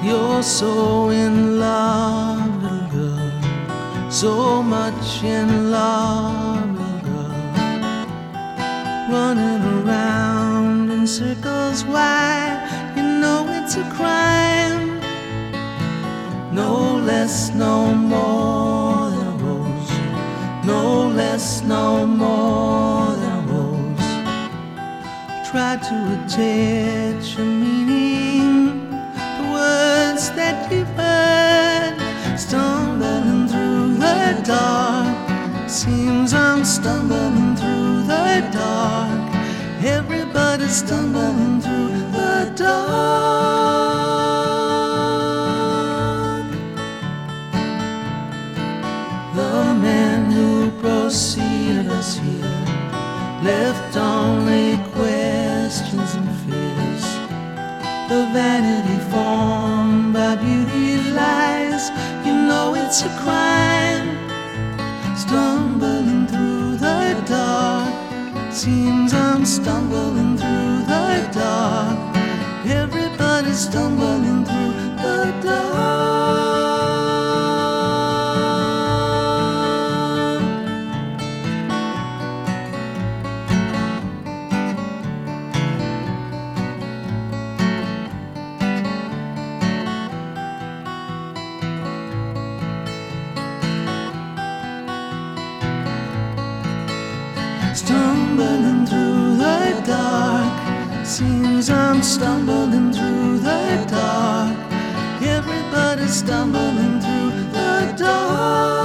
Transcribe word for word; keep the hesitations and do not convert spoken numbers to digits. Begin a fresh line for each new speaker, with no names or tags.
You're so in love, little girl, so much in love, little girl, running around in circles. Why? You know it's a crime. No less, no more than a rose. No less, no more than a rose. Try to attach a meaning to words that you've heard, stumbling through the dark. Seems I'm stumbling through the dark. Everybody's stumbling through the dark. The man who preceded us here left only questions and fears. The vanity formed by beauty lies. You know it's a crime. Stumbling through the dark. Seems I'm stumbling through the dark. Everybody's stumbling through the dark. Stumbling through the dark. Seems I'm stumbling through the dark. Everybody's stumbling through the dark.